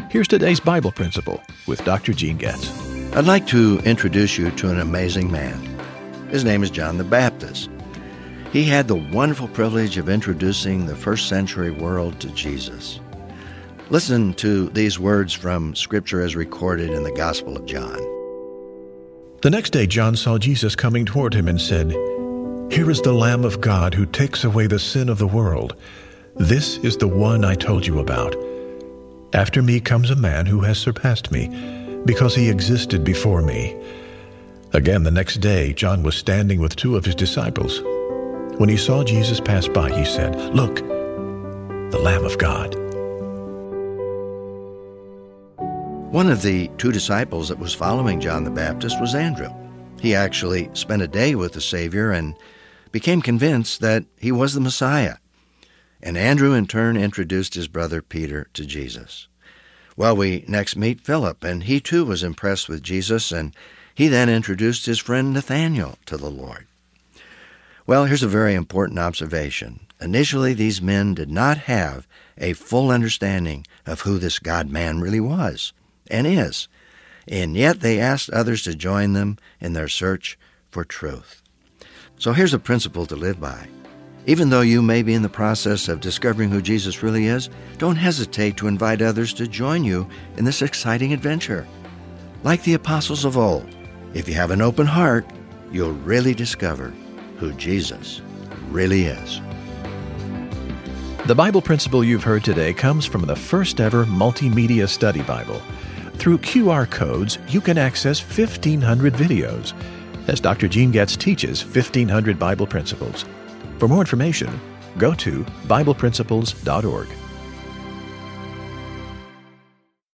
Here's today's Bible Principle with Dr. Gene Getz. I'd like to introduce you to an amazing man. His name is John the Baptist. He had the wonderful privilege of introducing the first century world to Jesus. Listen to these words from Scripture as recorded in the Gospel of John. The next day John saw Jesus coming toward him and said, "Here is the Lamb of God who takes away the sin of the world. This is the one I told you about. After me comes a man who has surpassed me, because he existed before me." Again the next day John was standing with two of his disciples. When he saw Jesus pass by, he said, "Look, the Lamb of God." One of the two disciples that was following John the Baptist was Andrew. He actually spent a day with the Savior and became convinced that he was the Messiah. And Andrew in turn introduced his brother Peter to Jesus. Well, we next meet Philip, and he too was impressed with Jesus, and he then introduced his friend Nathanael to the Lord. Well, here's a very important observation. Initially, these men did not have a full understanding of who this God-man really was and is, and yet they asked others to join them in their search for truth. So here's a principle to live by. Even though you may be in the process of discovering who Jesus really is, don't hesitate to invite others to join you in this exciting adventure. Like the apostles of old, if you have an open heart, you'll really discover who Jesus really is. The Bible principle you've heard today comes from the first ever multimedia study Bible. Through QR codes, you can access 1,500 videos as Dr. Gene Getz teaches 1,500 Bible principles. For more information, go to BiblePrinciples.org.